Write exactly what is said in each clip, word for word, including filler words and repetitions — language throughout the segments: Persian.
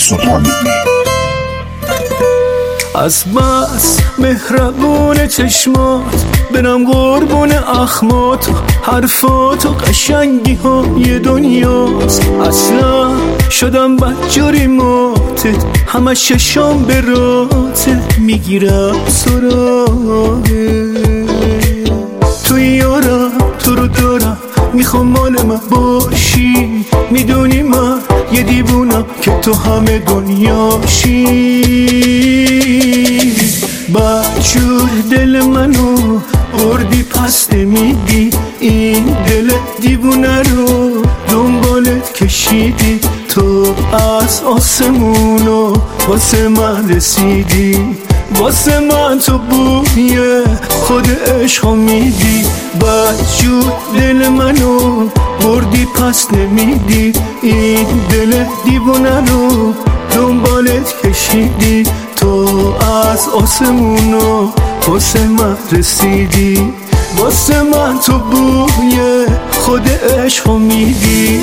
سلطانی. از بس مهربون چشمات برم قربون اخمات، حرفات و قشنگی های دنیاست. اصلا شدم بدجوری ماتت، همه ششام به راتت میگیرم سراغه. توی یارم تو رو دارم، میخوام مال من باشی. میدونی من یه دیوونم که تو همه دنیاشی. بدجور دل منو بردی پس نمیدی، این دل دیوونه رو دنبالت کشیدی. تو از آسمونو واسه من رسیدی، واسه من تو بوی خود عشقو میدی. بدجور دل منو بردی پس نمیدی، این دل دیوونه رو دنبالت کشیدی. تو از آسمونو واسه من رسیدی، واسه من تو بوی خود عشقو میدی.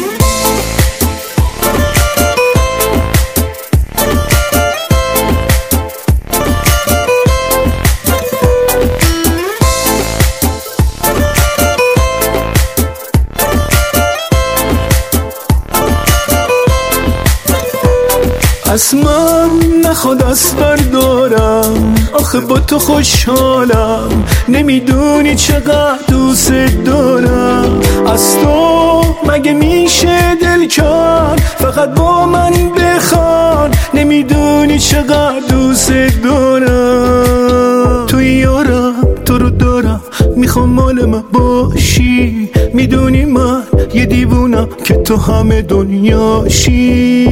از من نخواد از بردارم، آخه با تو خوشحالم. نمیدونی چقدر دوست دارم، از تو مگه میشه دل کرد فقط با من بخوان. نمیدونی چقدر دوست دارم. توی یارم تو رو دارم، میخوام مال من باشی. میدونی من یه دیوونم که تو همه دنیاشی.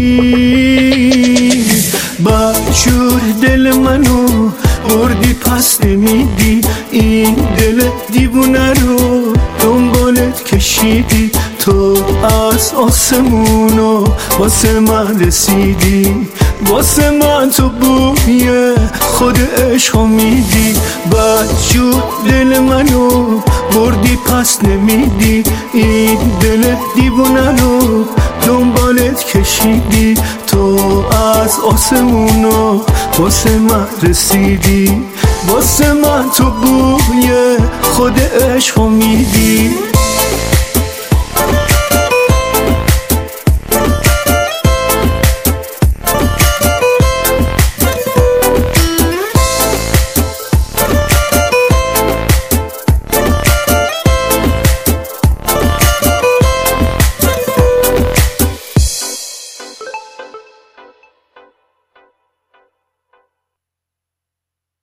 بدجور دل منو بردی پس نمیدی، این دل دیوونه رو دنبالت کشیدی. تو از آسمونو واسه من رسیدی، واسه من تو بوی خود عشقو میدی. بدجور دل منو بردی پس نمیدی، این دل دیوونه رو دنبالت کشیدی. تو از آسمونو واسه من رسیدی، واسه من تو بوی خود عشقو میدی.